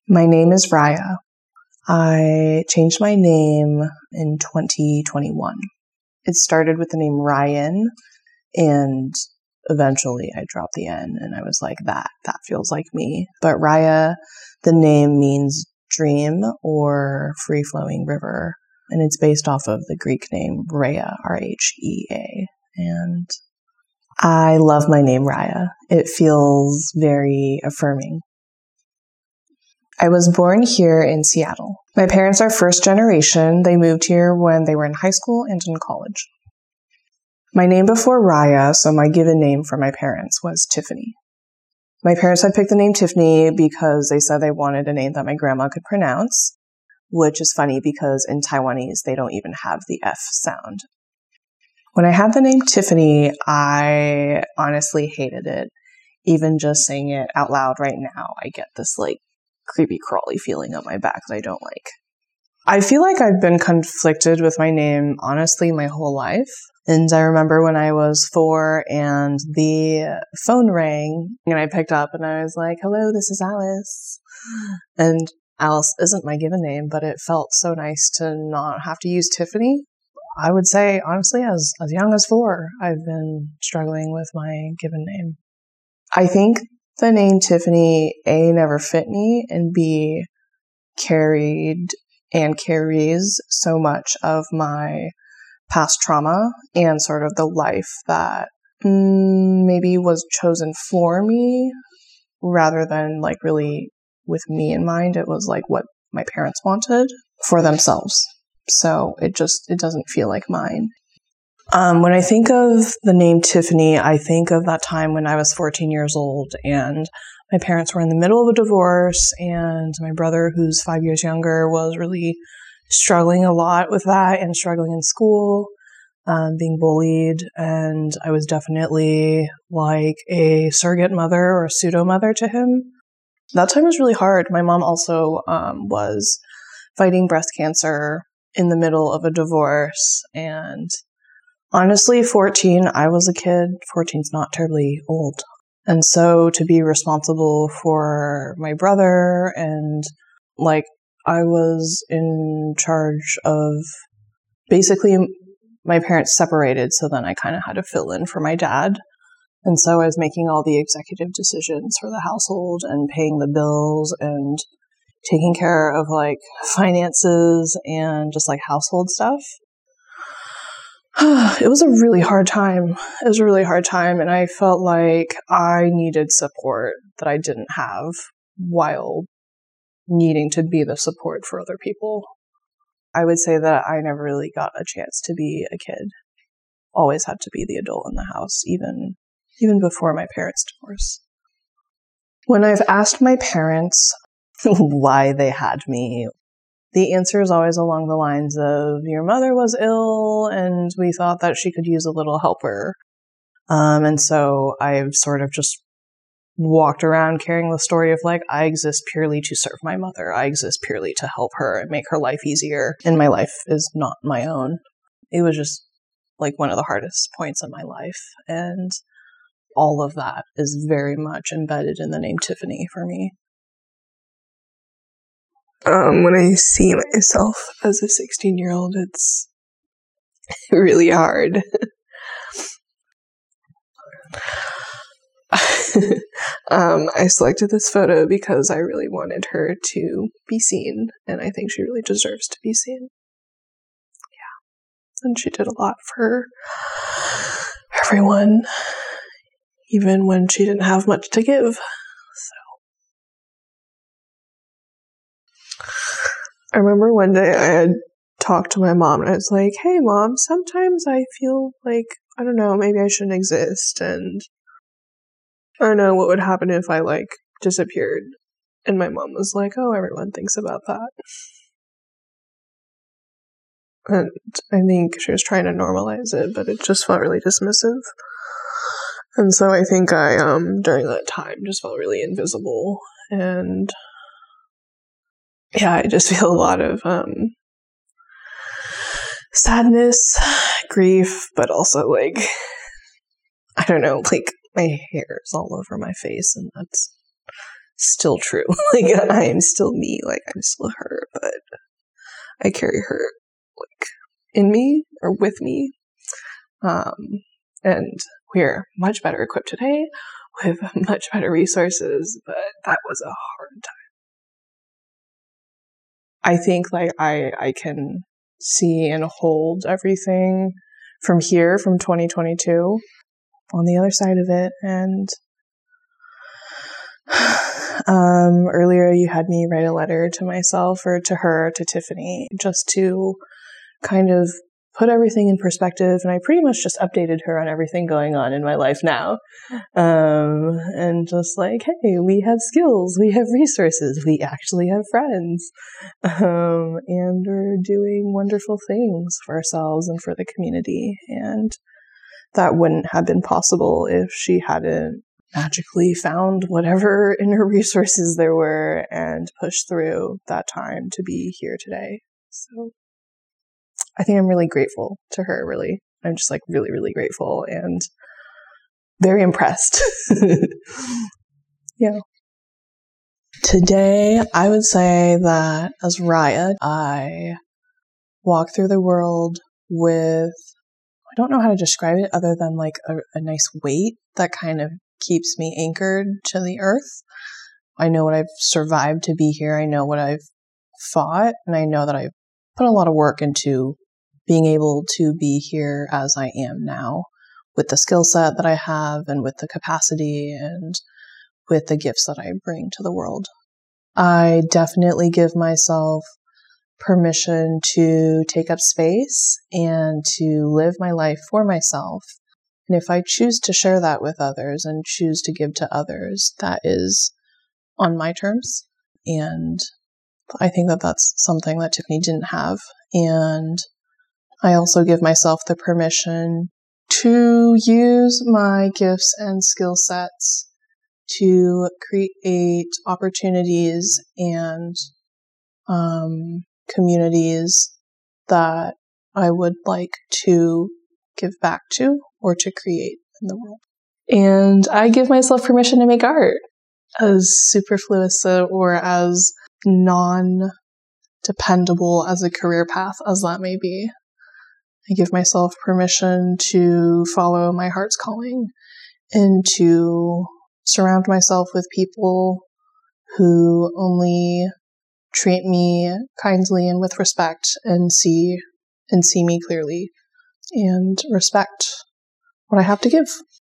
My name is Raya. I changed my name in 2021. It started with the name Ryan, and eventually I dropped the N, and I was like, that feels like me. But Raya, the name means dream or free-flowing river, and it's based off of the Greek name Rhea, R-H-E-A. And I love my name Raya. It feels very affirming. I was born here in Seattle. My parents are first generation. They moved here when they were in high school and in college. My name before Raya, so my given name for my parents, was Tiffany. My parents had picked the name Tiffany because they said they wanted a name that my grandma could pronounce, which is funny because in Taiwanese, they don't even have the F sound. When I had the name Tiffany, I honestly hated it. Even just saying it out loud right now, I get this creepy crawly feeling on my back that I don't like. I feel like I've been conflicted with my name, honestly, my whole life. And I remember when I was 4 and the phone rang and I picked up and I was like, hello, this is Alice. And Alice isn't my given name, but it felt so nice to not have to use Tiffany. I would say, honestly, as young as 4, I've been struggling with my given name. I think the name Tiffany, A, never fit me, and B, carried and carries so much of my past trauma and sort of the life that maybe was chosen for me rather than really with me in mind. It was what my parents wanted for themselves. So it doesn't feel like mine. When I think of the name Tiffany, I think of that time when I was 14 years old and my parents were in the middle of a divorce and my brother, who's 5 years younger, was really struggling a lot with that and struggling in school, being bullied. And I was definitely like a surrogate mother or a pseudo mother to him. That time was really hard. My mom also was fighting breast cancer in the middle of a divorce. And honestly, 14, I was a kid. 14's not terribly old. And so to be responsible for my brother and I was in charge of basically my parents separated. So then I kind of had to fill in for my dad. And so I was making all the executive decisions for the household and paying the bills and taking care of finances and just household stuff. It was a really hard time. It was a really hard time, and I felt like I needed support that I didn't have while needing to be the support for other people. I would say that I never really got a chance to be a kid. Always had to be the adult in the house, even before my parents' divorce. When I've asked my parents why they had me, the answer is always along the lines of, your mother was ill and we thought that she could use a little helper. And so I've sort of just walked around carrying the story of I exist purely to serve my mother. I exist purely to help her and make her life easier. And my life is not my own. It was just one of the hardest points in my life. And all of that is very much embedded in the name Tiffany for me. When I see myself as a 16-year-old, it's really hard. I selected this photo because I really wanted her to be seen, and I think she really deserves to be seen. Yeah. And she did a lot for everyone, even when she didn't have much to give. I remember one day I had talked to my mom and I was like, hey mom, sometimes I feel I don't know, maybe I shouldn't exist, and I don't know what would happen if I disappeared. And my mom was like, oh, everyone thinks about that. And I think she was trying to normalize it, but it just felt really dismissive. And so I think I, during that time, just felt really invisible. And yeah, I just feel a lot of sadness, grief, but also I don't know, my hair is all over my face, and that's still true. Like, I am still me. Like, I'm still her, but I carry her, like, in me or with me. And we're much better equipped today with much better resources, but that was a hard time. I think, like, I can see and hold everything from here, from 2022, on the other side of it. And earlier you had me write a letter to myself, or to her, to Tiffany, just to kind of put everything in perspective. And I pretty much just updated her on everything going on in my life now. And just like, hey, we have skills, we have resources, we actually have friends. And we're doing wonderful things for ourselves and for the community. And that wouldn't have been possible if she hadn't magically found whatever inner resources there were and pushed through that time to be here today. So I think I'm really grateful to her, really. I'm just like really, really grateful and very impressed. Yeah. Today, I would say that as Raya, I walk through the world with, I don't know how to describe it other than like a nice weight that kind of keeps me anchored to the earth. I know what I've survived to be here. I know what I've fought, and I know that I've put a lot of work into being able to be here as I am now, with the skill set that I have and with the capacity and with the gifts that I bring to the world. I definitely give myself permission to take up space and to live my life for myself. And if I choose to share that with others and choose to give to others, that is on my terms. And I think that that's something that Tiffany didn't have. And I also give myself the permission to use my gifts and skill sets to create opportunities and communities that I would like to give back to or to create in the world. And I give myself permission to make art, as superfluous or as non-dependable as a career path as that may be. I give myself permission to follow my heart's calling and to surround myself with people who only treat me kindly and with respect and see me clearly and respect what I have to give.